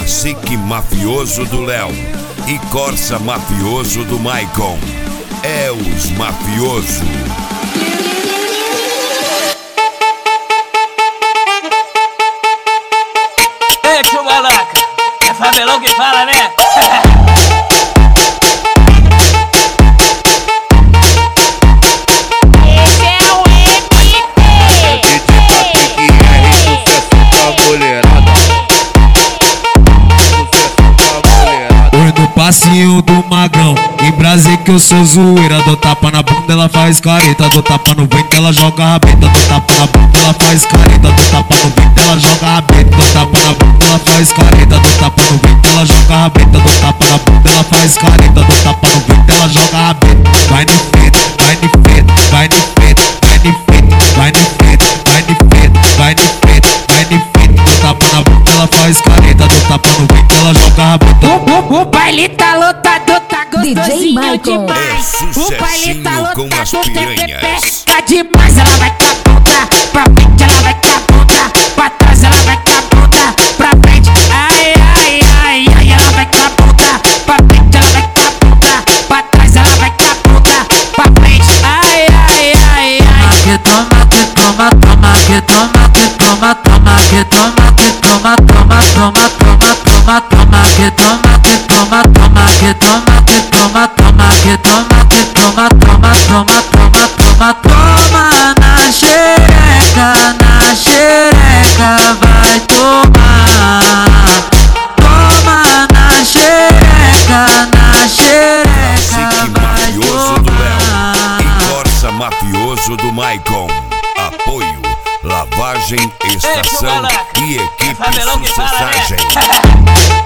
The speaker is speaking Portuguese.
Cacique mafioso do Léo e Corsa mafioso do Maicon. É os mafiosos. Ei, tio Malaca, é Fabelão que fala, né? Esse é o MP. Oi no passinho do magrão, em Brasília que eu sou zoeira. Dou tapa na bunda, ela faz careta. Dou tapa no vento, ela joga rabeta. Dou tapa na bunda, ela faz careta. Dou tapa no vento, ela joga rabeta. Dou tapa na bunda, ela faz careta. Dou tapa no vento, ela joga rabeta. Dou tapa na bunda, ela faz careta. Dou tapa no vento, ela joga rabeta. Vai no feto, vai no feto, vai no feto, vai no feto, vai no feto, vai no feto, vai no feto, vai no feto. Dou tapa na bunda, ela faz careta. Dou tapa no vento, ela joga rabeta. O baile tá lotado, tá DJ gostosinho Maicon. demais. É O baile tá sucessinho com lotado, as tem piranhas. pepeca demais. Ela vai com a bunda pra frente, ela vai com a bunda pra trás, ela vai com a bunda pra frente. Ai, ai, ai, ai, ela vai com a bunda pra frente, ela vai com a bunda pra trás, ela vai com a bunda pra frente. Ai, ai, ai, ai. Que toma, que toma, toma, que toma, que toma, toma, que toma, que toma, toma, toma, toma, toma, toma, que toma, que toma, toma, que toma, que toma, toma, que toma, que toma, toma, toma, toma, toma, toma na xereca, vai tomar. Toma na xereca, Cacique vai mafioso do Léo tomar. e Corsa mafioso do Maicon. Apoio, lavagem, estação Malaca, e equipe Fabelão que fala, né? sucessagem.